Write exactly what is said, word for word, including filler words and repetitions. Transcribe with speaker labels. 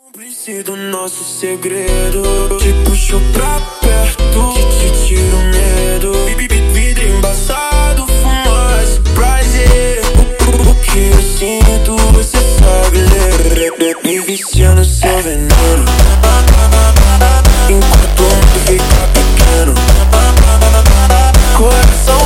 Speaker 1: Cúmplice do nosso segredo, te puxo pra perto, que te tiro o medo. Vida embaçado, fumaça, prazer. O, o que eu sinto, você sabe ler. Me vicia no seu veneno, enquanto o mundo fica pequeno. Coração